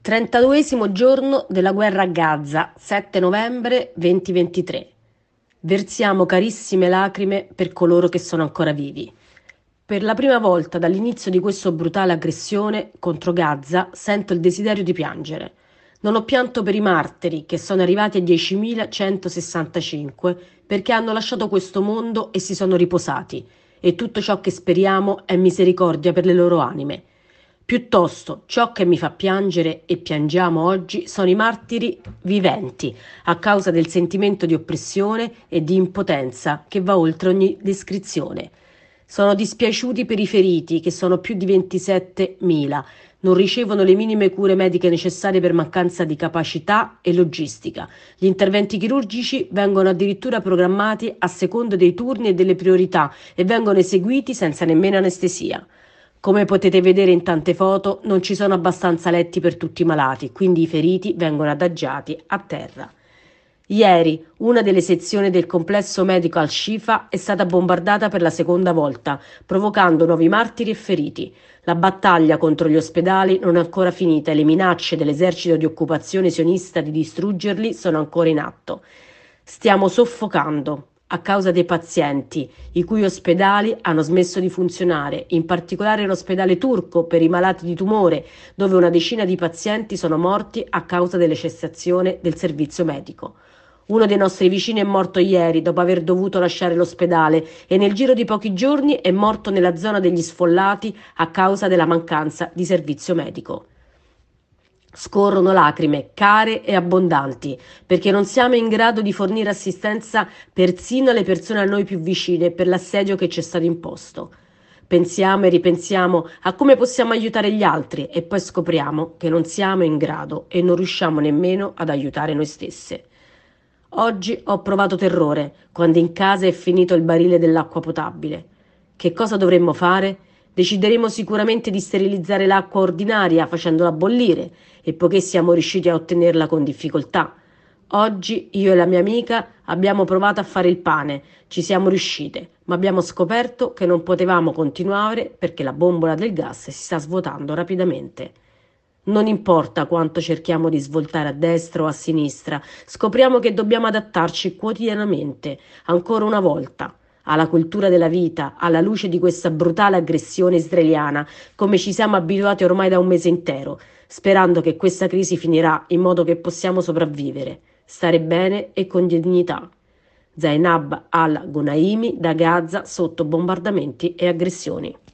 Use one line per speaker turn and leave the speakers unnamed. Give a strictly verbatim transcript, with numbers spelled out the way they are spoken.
trentaduesimo giorno della guerra a Gaza, sette novembre duemilaventitré. Versiamo carissime lacrime per coloro che sono ancora vivi. Per la prima volta dall'inizio di questa brutale aggressione contro Gaza sento il desiderio di piangere. Non ho pianto per i martiri, che sono arrivati a diecimilacentosessantacinque, perché hanno lasciato questo mondo e si sono riposati, e tutto ciò che speriamo è misericordia per le loro anime. Piuttosto, ciò che mi fa piangere e piangiamo oggi sono i martiri viventi, a causa del sentimento di oppressione e di impotenza che va oltre ogni descrizione. Sono dispiaciuti per i feriti, che sono più di ventisettemila, non ricevono le minime cure mediche necessarie per mancanza di capacità e logistica. Gli interventi chirurgici vengono addirittura programmati a seconda dei turni e delle priorità e vengono eseguiti senza nemmeno anestesia. Come potete vedere in tante foto, non ci sono abbastanza letti per tutti i malati, quindi i feriti vengono adagiati a terra. Ieri, una delle sezioni del complesso medico Al-Shifa è stata bombardata per la seconda volta, provocando nuovi martiri e feriti. La battaglia contro gli ospedali non è ancora finita e le minacce dell'esercito di occupazione sionista di distruggerli sono ancora in atto. Stiamo soffocando a causa dei pazienti, i cui ospedali hanno smesso di funzionare, in particolare l'ospedale turco per i malati di tumore, dove una decina di pazienti sono morti a causa della cessazione del servizio medico. Uno dei nostri vicini è morto ieri dopo aver dovuto lasciare l'ospedale e nel giro di pochi giorni è morto nella zona degli sfollati a causa della mancanza di servizio medico. Scorrono lacrime care e abbondanti, perché non siamo in grado di fornire assistenza persino alle persone a noi più vicine per l'assedio che ci è stato imposto. Pensiamo e ripensiamo a come possiamo aiutare gli altri e poi scopriamo che non siamo in grado e non riusciamo nemmeno ad aiutare noi stesse. Oggi ho provato terrore quando in casa è finito il barile dell'acqua potabile. Che cosa dovremmo fare? Decideremo sicuramente di sterilizzare l'acqua ordinaria facendola bollire, e poiché siamo riusciti a ottenerla con difficoltà. Oggi io e la mia amica abbiamo provato a fare il pane, ci siamo riuscite, ma abbiamo scoperto che non potevamo continuare perché la bombola del gas si sta svuotando rapidamente. Non importa quanto cerchiamo di svoltare a destra o a sinistra, scopriamo che dobbiamo adattarci quotidianamente, ancora una volta, alla cultura della vita, alla luce di questa brutale aggressione israeliana, come ci siamo abituati ormai da un mese intero, sperando che questa crisi finirà in modo che possiamo sopravvivere, stare bene e con dignità. Zainab al-Gonaimi da Gaza sotto bombardamenti e aggressioni.